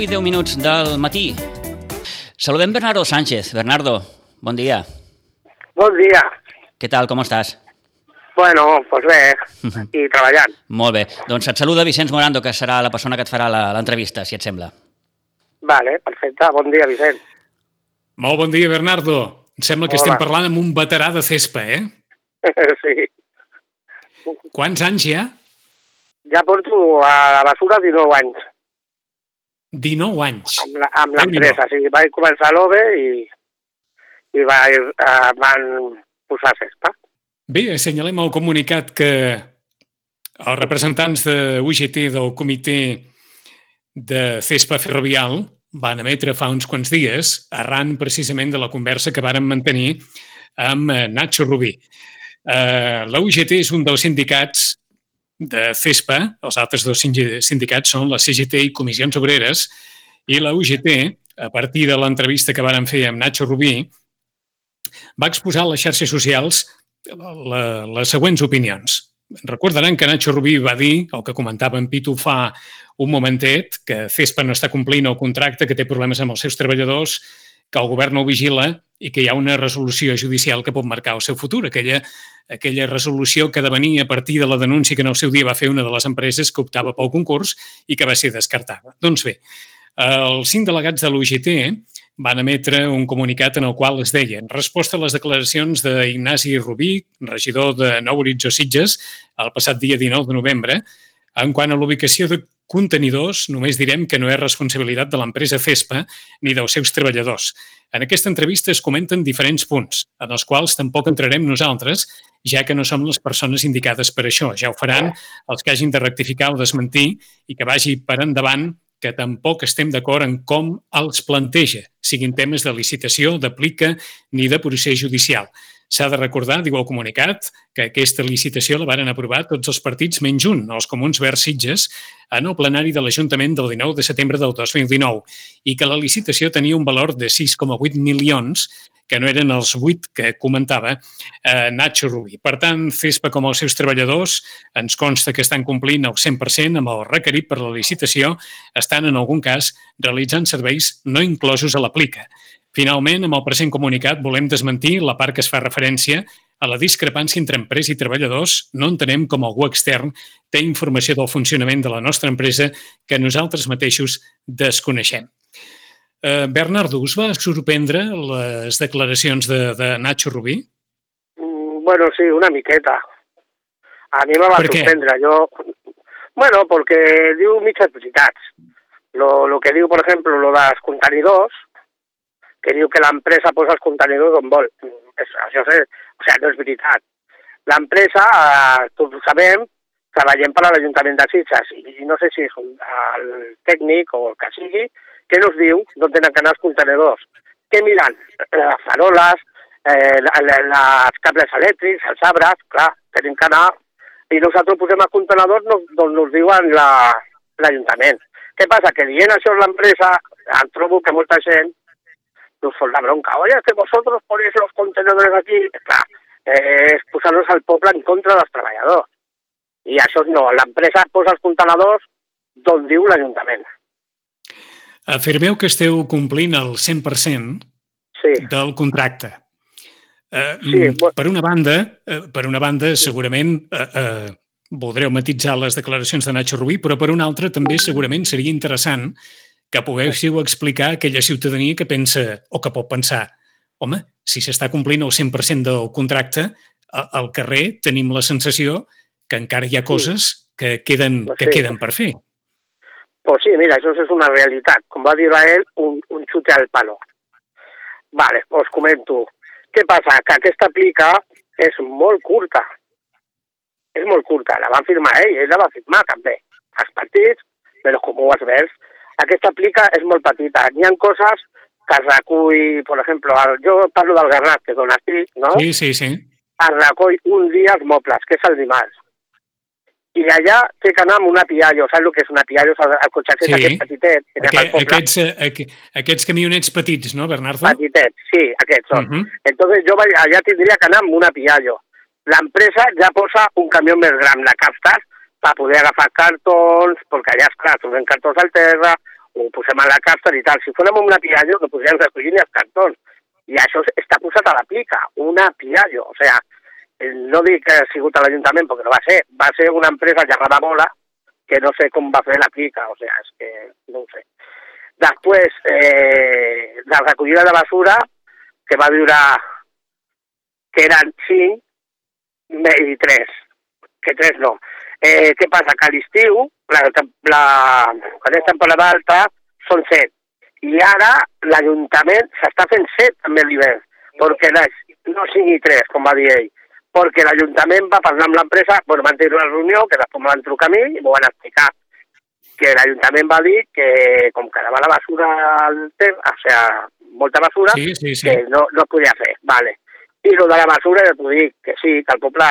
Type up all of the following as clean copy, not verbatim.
10 minuts del matí. Saludem Bernardo Sánchez. Bernardo, bon dia. Bon dia. Què tal, com estàs? Bueno, doncs bé, i treballant. Molt bé. Doncs et saluda Vicenç Morando, que serà la persona que et farà l'entrevista, si et sembla. Vale, perfecte. Bon dia, Vicent. Molt bon dia, Bernardo. Em sembla que estem parlant amb un veterà de Cespa, eh? Sí. Quants anys hi ha? Ja porto a la basura 19 anys. 19 anys. Amb l'empresa, sí. Vaig començar a l'OVE i van posar Cespa. Bé, assenyalem al comunicat que els representants de UGT del comitè de Cespa Ferrovial van emetre fa uns quants dies, arran precisament de la conversa que vàrem mantenir amb Nacho Rubí. La UGT és un dels sindicats de Cespa, els altres dos sindicats són la CGT i Comissions Obreres, i la UGT, a partir de l'entrevista que vàrem fer amb Nacho Rubí, va exposar a les xarxes socials les següents opinions. Recordaran que Nacho Rubí va dir, el que comentava en Pitu fa un momentet, que Cespa no està complint el contracte, que té problemes amb els seus treballadors, que el govern no ho vigila i que hi ha una resolució judicial que pot marcar el seu futur. Aquella resolució que devenia a partir de la denúncia que en el seu dia va fer una de les empreses que optava pel concurs i que va ser descartada. Doncs bé, els 5 delegats de l'UGT van emetre un comunicat en el qual es deia, en resposta a les declaracions d'Ignasi Rubí, regidor de Nou Horitzó Sitges, el passat dia 19 de novembre, en quant a l'ubicació de contenidors, només direm que no és responsabilitat de l'empresa Cespa ni dels seus treballadors. En aquesta entrevista es comenten diferents punts, en els quals tampoc entrarem nosaltres, ja que no som les persones indicades per això. Ja ho faran els que hagin de rectificar o desmentir i que vagi per endavant que tampoc estem d'acord en com els planteja, siguin temes de licitació, d'aplica ni de procés judicial. S'ha de recordar, diu el comunicat, que aquesta licitació la varen aprovar tots els partits menys un, els Comuns Verds Sitges, en el plenari de l'Ajuntament del 19 de setembre del 2019, i que la licitació tenia un valor de 6,8 milions, que no eren els 8 que comentava Nacho Rubí. Per tant, Cespa com els seus treballadors ens consta que estan complint el 100% amb el requerit per la licitació, estan en algun cas realitzant serveis no inclosos a l'aplica. Finalment, amb el present comunicat volem desmentir la part que es fa referència a la discrepància entre empresa i treballadors. No entenem com algú extern té informació del funcionament de la nostra empresa que nosaltres mateixos desconeixem. Bernardo, us va sorprendre les declaracions de Nacho Rubí? Bueno, sí, una miqueta. A mi me va sorprendre. Bueno, perquè diu mitges veritats. Lo que diu, per exemple, lo dels contenidors, que diu que l'empresa posa els contenidors on vol. Això no és veritat. L'empresa, tots ho sabem, treballem per a l'Ajuntament de Sitges i no sé si és el tècnic o el que sigui, que nos diu d'on tenen que anar els contenidors. Què miren? Les faroles, els cables elèctrics, els arbres, clar, tenim que anar i nosaltres posem els contenidors d'on nos diuen l'Ajuntament. Què passa? Que dient això l'empresa, em trobo que molta gent nos fot la bronca. Oye, que vosotros ponéis los contenedores aquí. Clar, és posar-nos al poble en contra dels treballadors. I això no, l'empresa posa els contenedors d'on diu l'Ajuntament. Afirmeu que esteu complint el 100% del contracte. Per una banda, segurament voldreu matitzar les declaracions de Nacho Rubí, però per una altra també segurament seria interessant que poguéssiu explicar a aquella ciutadania que pensa o que pot pensar home, si s'està complint el 100% del contracte, al carrer tenim la sensació que encara hi ha coses que queden per fer. Pues sí, mira, això és una realitat. Com va dir ell, un xute al palo. Vale, us comento. Què passa? Que aquesta plica és molt curta. És molt curta. La van firmar ell la va firmar també. Els partits, però com ho has vist, aquesta plica és molt petita. Hi ha coses que es recull, per exemple, jo parlo del Garrat, que dona estic, no? Sí. Es recull un dia els mobles, que és el dimarts. I allà té que anar amb una piallo. Saps el que és una piallo? El cotxet aquest petitet. Aquests camionets petits, no, Bernardo? Petitets, sí, aquests són. Entonces jo allà tindria que anar amb una piallo. L'empresa ja posa un camió més gran, la captes, per poder agafar cartons, perquè allà, esclar, trobem cartons al terra, ho posem a la càrter i tal. Si fórem una Piaggio, no podríem recollir ni els cartons. I això està posat a la plica, una Piaggio. O sea, no dic que ha sigut a l'Ajuntament, perquè no va ser una empresa llamada Mola, que no sé com va fer la plica, o sea, és que no ho sé. Després, la recollida de basura, que va durar, que eren 5 i 3, que 3 no. Què passa? Que a l'estiu, quan és temporada alta, són 7. I ara l'Ajuntament s'està fent 7 també a l'hivern, perquè no 5 i 3, com va dir ell, perquè l'Ajuntament va parlar amb l'empresa, bueno, van tenir una reunió, que després m'ho van trucar a mi i m'ho van explicar, que l'Ajuntament va dir que com quedava la basura al temps, o sea, molta basura, sí. que no podia fer, vale. I lo de la basura, ja t'ho dic, que sí, que el poble,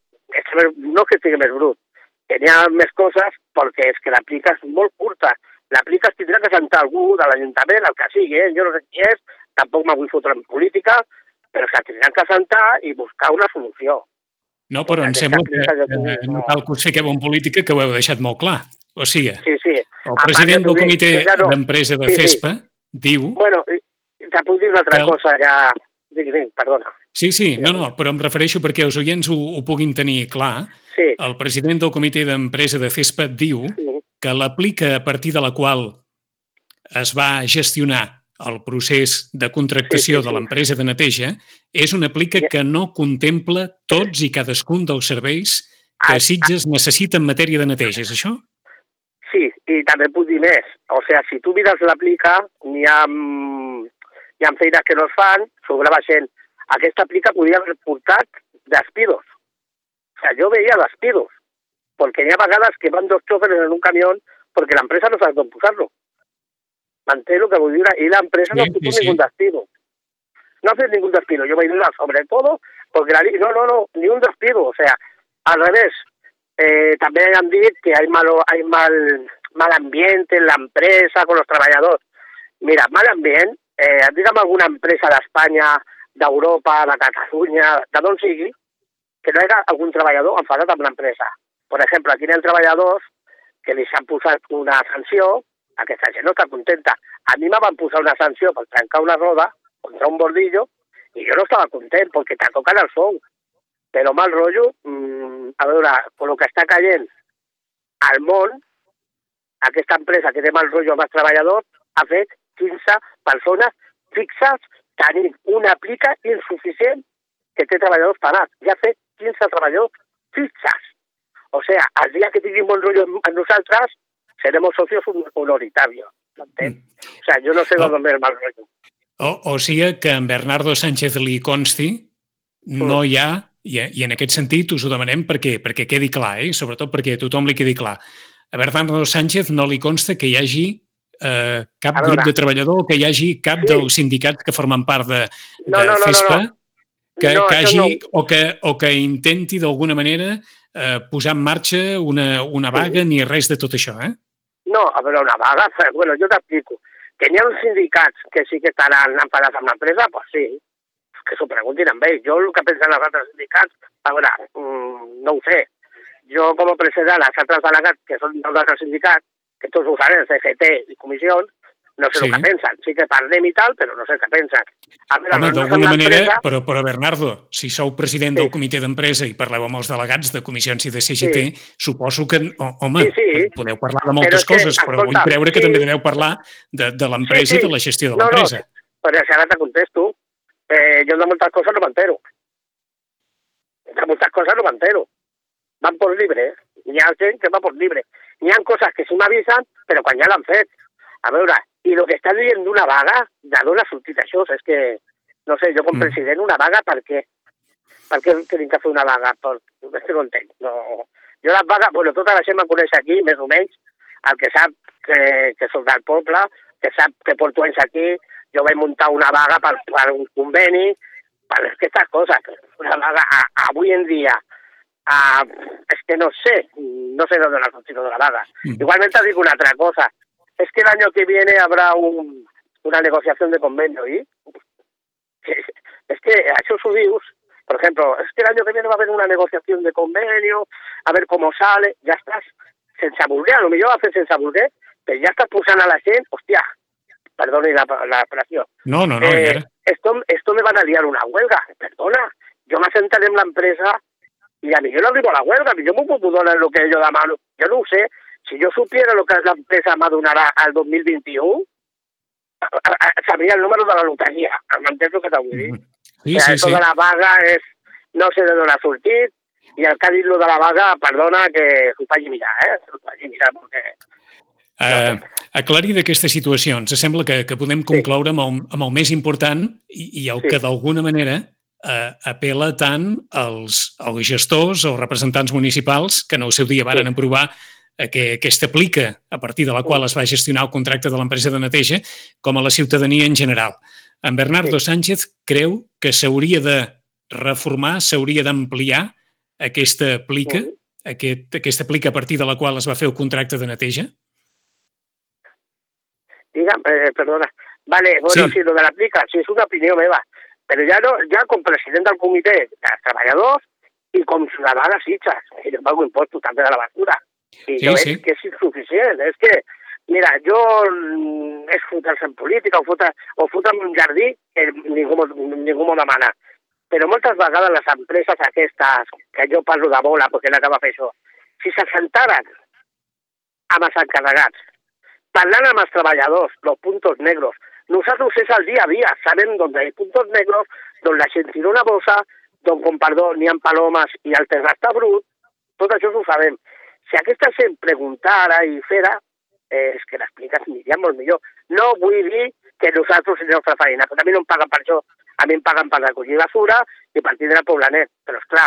no que estigui més brut, que n'hi ha més coses, perquè és que la plica és molt curta. La plica es tindrà que sentar algú de l'Ajuntament, el que sigui, jo no sé qui és, tampoc me vull fotre en política, però que tindran que sentar i buscar una solució. No, però em sembla que no cal que us fiqueu en política, que ho heu deixat molt clar. O sigui, el president del comitè d'empresa de CESPA diu... Bueno, te puc dir una altra cosa ja... Digue, perdona. Sí, no, però em refereixo perquè els oients ho puguin tenir clar. Sí. El president del comitè d'empresa de CESPA diu que l'aplica a partir de la qual es va gestionar el procés de contractació de l'empresa de neteja és una aplica que no contempla tots i cadascun dels serveis que Sitges necessita en matèria de neteja, és això? Sí, i també puc dir més. O sigui, si tu mires l'aplica, hi ha feines que no es fan, sobrava gent. Aquesta aplica podia haver portat despidos. O sigui, jo veia despidos, perquè hi ha vegades que van 2 xòfers en un camió perquè l'empresa no sap com posar-lo. M'entén el que vull dir? I l'empresa no ha fet ningún despido. No ha fet ningún despido. Yo voy a ir sobre todo porque no, ni un despido. O sea, al revés. También han dicho que hay mal ambiente en la empresa con los trabajadores. Mira, mal ambiente, dígame alguna empresa d'Espanya, d'Europa, de Catalunya, de d'on sigui, que no hi ha algun treballador enfadat amb l'empresa. Per exemple, aquí hi ha treballadors que li s'han posat una sanció, aquesta gent no està contenta. A mi me van posar una sanció per trencar una roda contra un bordillo i jo no estava content perquè te toquen el sou. Però mal rotllo, a veure, con lo que està caient al món, aquesta empresa que té mal rotllo amb els treballadors ha fet 15 persones fixes tenint una aplica insuficient que té treballadors parats. Ja ha fet 15 treballadors fixes. O sea, el dia que tinguin bon rotllo amb nosaltres, seremos socios honoritarios. O sea, yo no sé d'on ve el mal rotllo. O sigui que en Bernardo Sánchez li consti, no hi ha, i en aquest sentit us ho demanem perquè quedi clar, sobretot perquè a tothom li quedi clar. A Bernardo Sánchez no li consta que hi hagi cap grup de treballador o que hi hagi cap dels sindicats que formen part de CESPA que hagi o que intenti d'alguna manera posar en marxa una vaga ni res de tot això, No, a veure, una vaga, bueno, jo t'explico. Que n'hi ha uns sindicats que sí que estaran enfadats amb l'empresa, doncs sí, que s'ho preguntin amb ells. Jo el que pensen els altres sindicats, a veure, no ho sé. Jo com a president, els altres delegats, que són dels altres sindicats, que tots ho saben, CGT i comissions, no sé el que pensen. Sí que parlem i tal, però no sé què pensen. Home, d'alguna manera, però Bernardo, si sou president del comitè d'empresa i parleu amb els delegats de comissions i de CGT, suposo que, home, podeu parlar de moltes coses, però vull creure que també deveu parlar de l'empresa i de la gestió de l'empresa. Però si ara te contesto, jo de moltes coses no m'entero. De moltes coses no m'entero. Van por libre, Hi ha gent que va por libre. Hi ha coses que sí m'avisen, però quan ja l'han fet. A veure, i el que està dient d'una vaga, de d'on ha sortit això? És que, no sé, jo com president una vaga, per què? Per què tenim que fer una vaga? És que no entenc. No. Jo les vagues, bueno, tota la gent me coneix aquí, més o menys, el que sap que soc del poble, que sap que porto anys aquí, jo vaig muntar una vaga per un conveni, per aquestes coses. Una vaga, avui en dia, es que no sé dónde ha surgido de la vaga. Igualmente te digo una otra cosa, es que el año que viene habrá una negociación de convenio, ¿y? Es que a esos judíos, por ejemplo, es que el año que viene va a haber una negociación de convenio, a ver cómo sale, ya estás, sense voler, a lo millor va a fer sense voler, però ja estàs posant a la gent, hòstia, perdoni la expressió. No, Esto me van a liar una huelga, perdona, jo m'assentaré amb l'empresa i a mi jo no arribo a la huelga, jo m'ho puc donar el que jo demano, jo no ho sé, si yo supiera lo que l'empresa m'adonarà al 2021, sabria el número de la loteria, m'entens el que t'ho vull dir? Sí. Això de la vaga és, no sé de d'on ha sortit, i el que ha dit lo de la vaga, perdona, que s'ho faci mirar, s'ho faci mirar, perquè... Aclarir d'aquesta situació, ens sembla que podem concloure amb el més important i el que d'alguna manera apela tant als gestors o representants municipals que en el seu dia varen aprovar que aquesta aplica a partir de la qual es va gestionar el contracte de l'empresa de neteja, com a la ciutadania en general. En Bernardo Sánchez creu que s'hauria de reformar, s'hauria d'ampliar aquesta aplica a partir de la qual es va fer el contracte de neteja? Digue'm, perdona. Vale, bueno, sí, lo de l'aplica, sí, és una opinió meva, però ja com president del comitè dels treballadors i com ciutadà de Sitges, que jo pago impostos també de la basura. I jo veig que és insuficient. És que, mira, és fotre-se en política o fotre'm en un jardí que ningú m'ho demana. Però moltes vegades les empreses aquestes, que jo parlo de bola perquè no acaba de fer això, si s'assentaren amb els encarregats, parlant amb els treballadors, los puntos negros, nosaltres és el dia a dia, sabem on hi ha puntos negros, on la gent tira una bossa, on, com perdó, n'hi ha palomes i el terra està brut, tot això ho sabem. Si aquesta gent preguntara i fera, és que l'expliques molt millor. No vull dir que nosaltres és la nostra feina, perquè a mi no em paguen per això, a mi em paguen per recollir basura i per tindre poblanet. Però, esclar,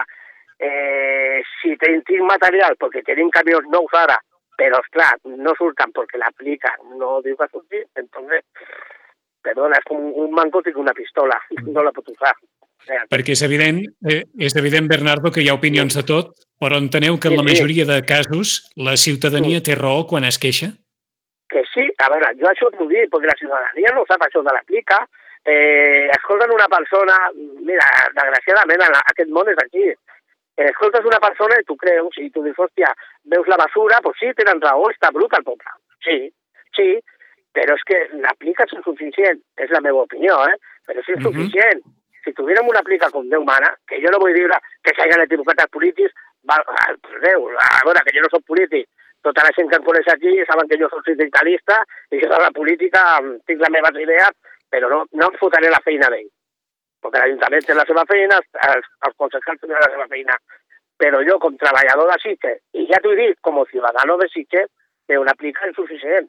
si tenim material, perquè tenim camions nous ara, però, esclar, no surten perquè l'aplica, no diu que surti, entonces, perdona, és com un manco que una pistola, no la pot usar. Perquè és evident, Bernardo, que hi ha opinions de tot, però enteneu que en la majoria de casos la ciutadania té raó quan es queixa? Que sí, a veure, jo això t'ho dic, perquè la ciutadania no sap això de l'aplica, escolten una persona, mira, desgraciadament aquest món és aquí, escoltes una persona i tu creus, i tu dius, hòstia, veus la basura, doncs sí, tenen raó, està brut el poble. Sí, però és que l'aplica és insuficient, és la meva opinió, però és insuficient. Si tuviérem una aplica com Déu mana, que jo no vull dir que s'hagin equivocat els polítics, Déu, a veure, que jo no soc polític, tota la gent que em coneix aquí saben que jo soc sindicalista i que de la política tinc les meves idees, però no em fotré la feina d'ell. Perquè l'Ajuntament té la seva feina, els consellers tenen la seva feina. Però jo, com treballador de Sitges, i ja t'ho he dit, com a ciutadano de Sitges, té una aplica insuficient.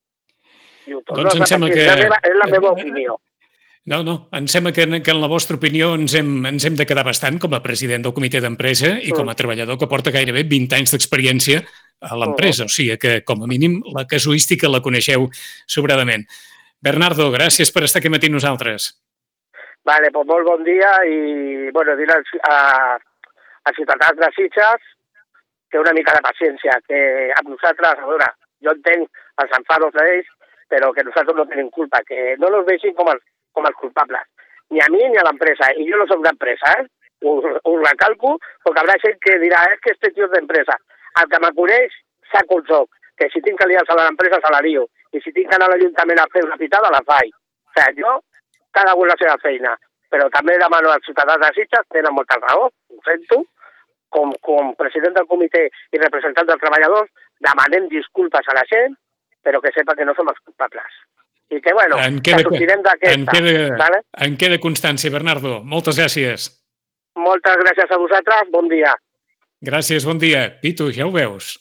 Doncs em sembla que... És la meva opinió. No, em sembla que en la vostra opinió ens hem de quedar bastant com a president del comitè d'empresa i com a treballador que porta gairebé 20 anys d'experiència a l'empresa. O sigui que, com a mínim, la casuística la coneixeu sobradament. Bernardo, gràcies per estar aquí matí amb nosaltres. Vale, doncs molt bon dia i, bueno, dir als ciutadans de Sitges que una mica de paciència, que amb nosaltres, a veure, jo entenc els enfados d'ells, però que nosaltres no tenim culpa, que no nos vegin com els culpables, ni a mi ni a l'empresa, i jo no soc d'empresa, ho recalco, perquè haurà gent que dirà, que este tio és d'empresa. El que me coneix sap on soc, que si tinc que liar-se a l'empresa se la dio, i si tinc que anar a l'Ajuntament a fer una pitada la faig. O sigui, jo, cada un la seva feina, però també demano als ciutadans de Sitges, tenen molta raó, ho sento, com president del comitè i representant dels treballadors, demanem disculpes a la gent, però que sepa que no som els culpables. I que, bueno, que sortirem d'aquesta. En queda constància, Bernardo. Moltes gràcies. Moltes gràcies a vosaltres. Bon dia. Gràcies, bon dia. Pitu, ja ho veus.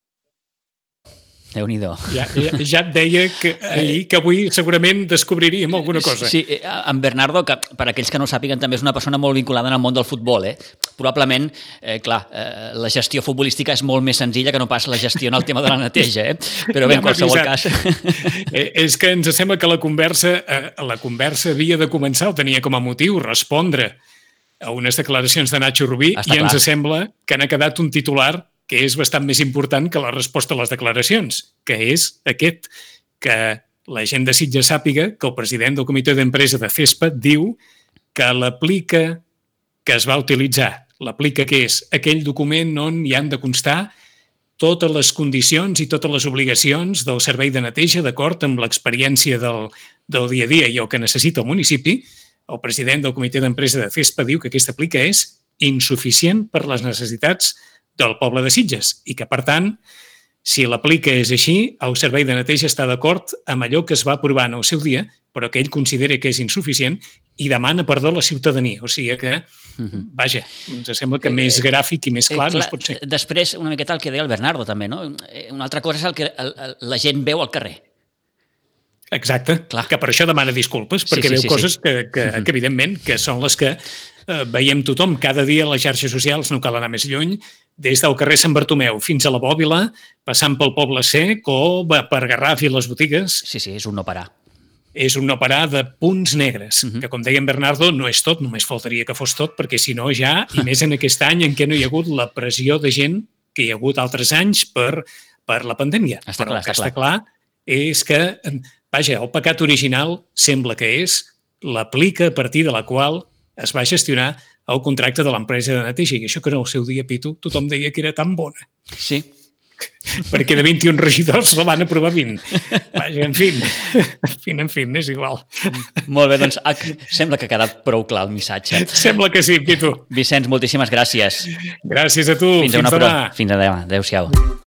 Déu-n'hi-do. Ja et deia que avui segurament descobriríem alguna cosa. Sí, en Bernardo, que per aquells que no sàpiguen, també és una persona molt vinculada en el món del futbol. Probablement, clar, la gestió futbolística és molt més senzilla que no pas la gestió en el tema de la neteja, però bé, en qualsevol cas... És que ens sembla que la conversa havia de començar, o tenia com a motiu respondre a unes declaracions de Nacho Rubí, i ens sembla que n'ha quedat un titular que és bastant més important que la resposta a les declaracions, que és aquest, que la gent de Sitges sàpiga que el president del comitè d'empresa de CESPA diu que l'aplica que es va utilitzar, l'aplica que és aquell document on hi han de constar totes les condicions i totes les obligacions del servei de neteja d'acord amb l'experiència del dia a dia i el que necessita el municipi. El president del comitè d'empresa de CESPA diu que aquesta plica és insuficient per les necessitats del poble de Sitges i que, per tant, si l'aplica és així, el servei de neteja està d'acord amb allò que es va aprovar en el seu dia, però que ell considera que és insuficient i demana perdó a la ciutadania. O sigui que, vaja, ens sembla que més gràfic i més clar no es pot ser. Després, una miqueta el que deia el Bernardo, també, no? Una altra cosa és el que la gent veu al carrer. Exacte, que per això demana disculpes, perquè veu coses que evidentment, que són les que veiem tothom cada dia a les xarxes socials, no cal anar més lluny, des del carrer Sant Bartomeu fins a la Bòbila, passant pel Poble Sec o per Garraf i les botigues. Sí, és un no parar. És un no parar de punts negres, que com deia en Bernardo, no és tot, només faltaria que fos tot, perquè si no ja, i més en aquest any en què no hi ha hagut la pressió de gent que hi ha hagut altres anys per la pandèmia. Però el que està clar és que, vaja, el pecat original sembla que és l'aplica a partir de la qual es va gestionar el contracte de l'empresa de neteja. I això que en el seu dia, Pitu, tothom deia que era tan bona. Sí. Perquè de 21 regidors la van aprovar 20. Vaja, en fi, és igual. Molt bé, doncs sembla que ha quedat prou clar el missatge. Sembla que sí, Pitu. Vicenç, moltíssimes gràcies. Gràcies a tu. Fins demà. Adéu-siau.